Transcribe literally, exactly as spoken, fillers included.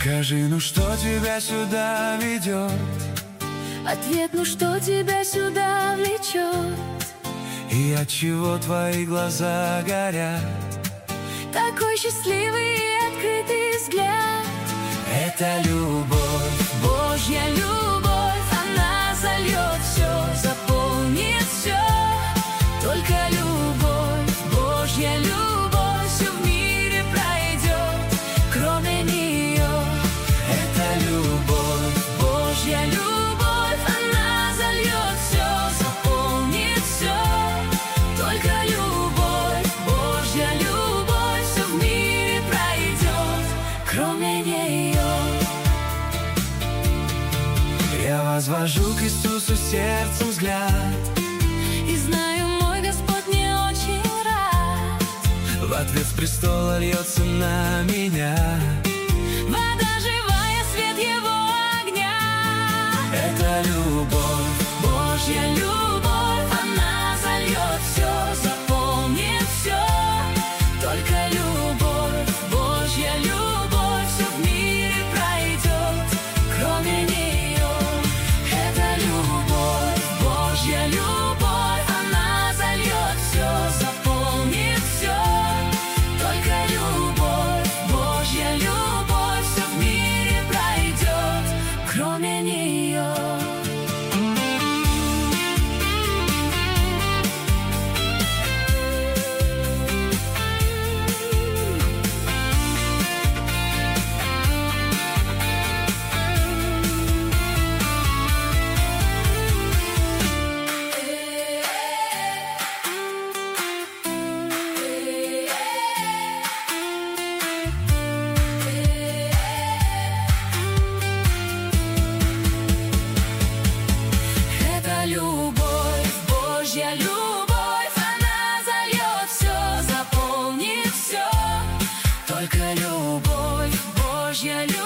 Скажи, ну что тебя сюда ведет? Ответ, ну что тебя сюда влечет? И отчего твои глаза горят? Такой счастливый и открытый взгляд. Это любовь, Божья любовь, она зальет все, заполнит все. Только любовь, Божья любовь, все в мире пройдет, кроме нее. это любовь, Божья любовь, она зальет все, заполнит все. Только любовь, Божья любовь, все в мире пройдет, кроме нее. Я возвожу к Иисусу сердцем взгляд, И знаю, мой Господь мне очень рад. в ответ с престола льется на меня. Вода живая, свет его огня. Это любовь, Божья любовь, она зальет все, заполнит все. Только любовь, Божья любовь, все в мире пройдет, кроме нее. Это любовь, Божья любовь, она зальет все, заполнит все. Только любовь, Божья любовь, все в мире пройдет, кроме нее. Это любовь, Божья любовь, она зальет все, заполнит все. Только любовь, Божья любовь.